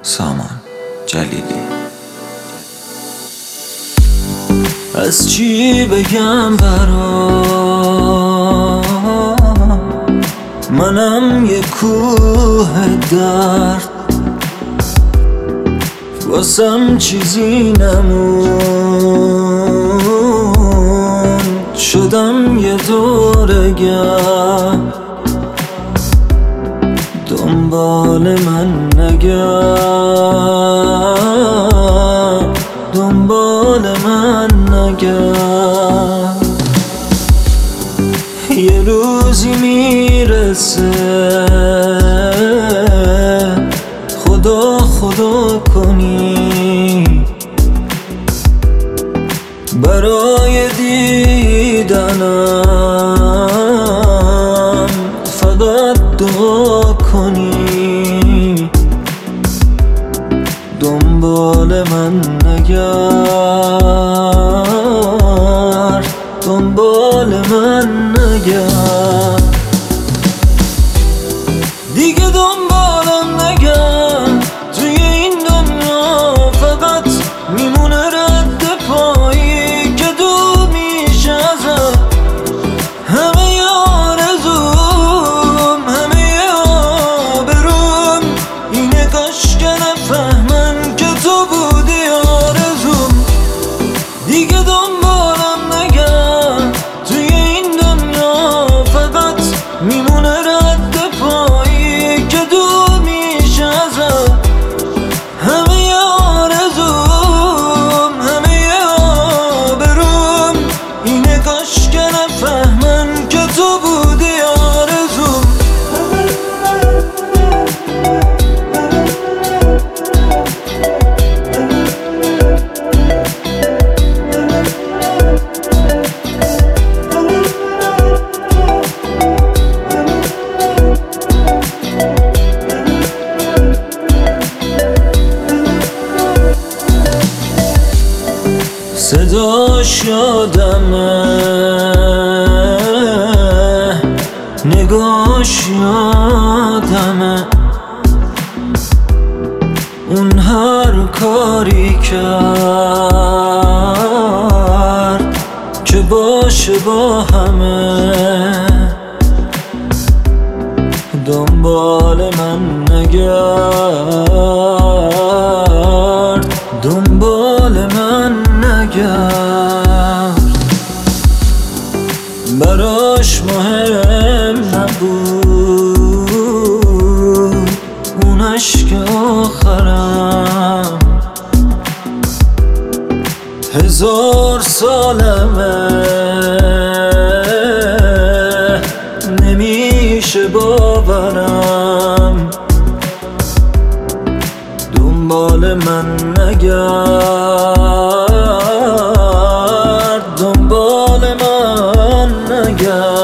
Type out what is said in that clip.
سامان جلیلی. از چی بگم برات، منم یه کوه درد، واسم چیزی نمون، شدم یه دورگرد. دنبال من نگرد، دنبال من نگرد. یه روزی میرسه خدا خدا کنی، برای دیدنم فقط دعا کنی. دنبال من نگرد، دنبال من نگرد. دیگه دنبالم نگرد، توی این دنیا فقط میمونه رد پایی که دور میشه ازم. همه آرزوم، همه آبروم اینه، کاش که نفهمن که تو بودی آرزوم. دیگه دنبالم نگرد، توی این دنیا فقط میمونه رد پایی که دور میشه ازم. همه آرزوم، همه آبروم اینه، کاش که نفهمن که تو بودی آرزوم. صداش یادمه، نگاش یادمه، اون هر کاری کرد که باشه با همه. دنبال من نگرد، دنبال من نگرد. براش مهم نبود اون عشق آخرم. 1000 سالمه نمیشه باورم. دنبال من نگرد، دنبال من نگرد.